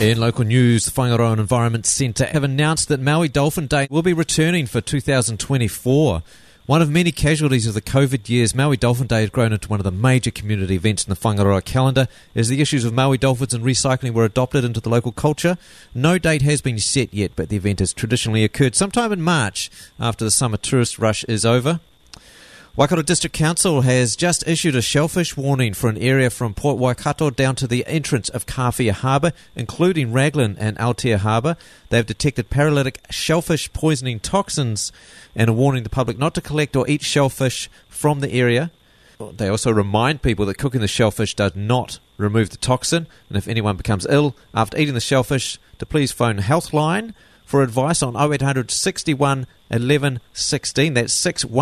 In local news, the Whangaroa Environment Centre have announced that Maui Dolphin Day will be returning for 2024. One of many casualties of the COVID years, Maui Dolphin Day has grown into one of the major community events in the Whangaroa calendar as the issues of Maui dolphins and recycling were adopted into the local culture. No date has been set yet, but the event has traditionally occurred sometime in March after the summer tourist rush is over. Waikato District Council has just issued a shellfish warning for an area from Port Waikato down to the entrance of Kawhia Harbour, including Raglan and Aotea Harbour. They have detected paralytic shellfish poisoning toxins and are warning the public not to collect or eat shellfish from the area. They also remind people that cooking the shellfish does not remove the toxin, and if anyone becomes ill after eating the shellfish, to please phone Healthline for advice on 0800 61 11 16, that's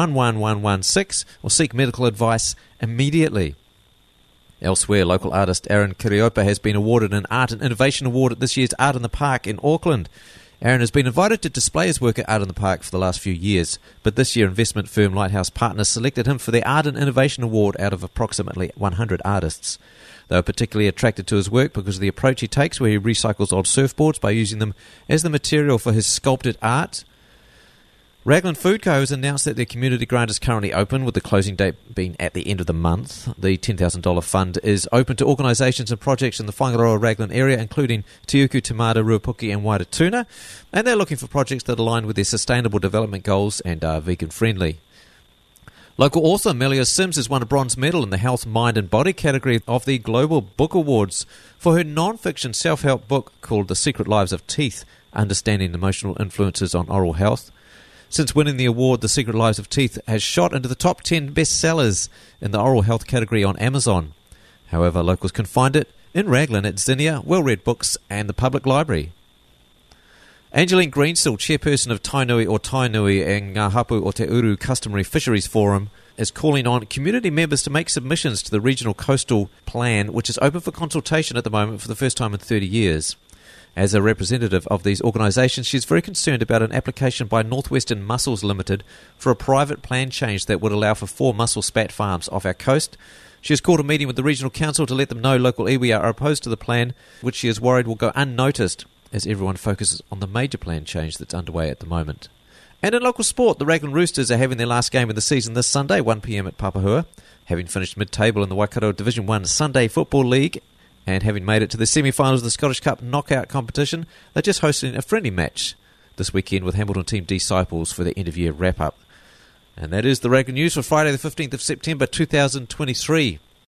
611116, or seek medical advice immediately. Elsewhere, local artist Aaron Kiriopa has been awarded an Art and Innovation Award at this year's Art in the Park in Auckland. Aaron has been invited to display his work at Art in the Park for the last few years, but this year investment firm Lighthouse Partners selected him for the Art and Innovation Award out of approximately 100 artists. They were particularly attracted to his work because of the approach he takes, where he recycles old surfboards by using them as the material for his sculpted art. Raglan Food Co. has announced that their community grant is currently open, with the closing date being at the end of the month. The $10,000 fund is open to organisations and projects in the Whangaroa Raglan area, including Te Uku, Te Mata, Ruapuki and Wairatuna, and they're looking for projects that align with their sustainable development goals and are vegan-friendly. Local author Melia Sims has won a bronze medal in the Health, Mind and Body category of the Global Book Awards for her non-fiction self-help book called The Secret Lives of Teeth, Understanding Emotional Influences on Oral Health. Since winning the award, The Secret Lives of Teeth has shot into the top 10 bestsellers in the oral health category on Amazon. However, locals can find it in Raglan at Zinnia, Well-Read Books and the Public Library. Angeline Greensill, chairperson of Tainui or Tainui and Ngā Hapu o Te Uru Customary Fisheries Forum, is calling on community members to make submissions to the Regional Coastal Plan, which is open for consultation at the moment for the first time in 30 years. As a representative of these organisations, she is very concerned about an application by Northwestern Mussels Limited for a private plan change that would allow for 4 mussel spat farms off our coast. She has called a meeting with the Regional Council to let them know local iwi are opposed to the plan, which she is worried will go unnoticed as everyone focuses on the major plan change that's underway at the moment. And in local sport, the Raglan Roosters are having their last game of the season this Sunday, 1 p.m. at Papahua. Having finished mid-table in the Waikato Division 1 Sunday Football League and having made it to the semi-finals of the Scottish Cup knockout competition, they're just hosting a friendly match this weekend with Hamilton team Disciples for their end-of-year wrap-up. And that is the Raglan News for Friday the 15th of September 2023.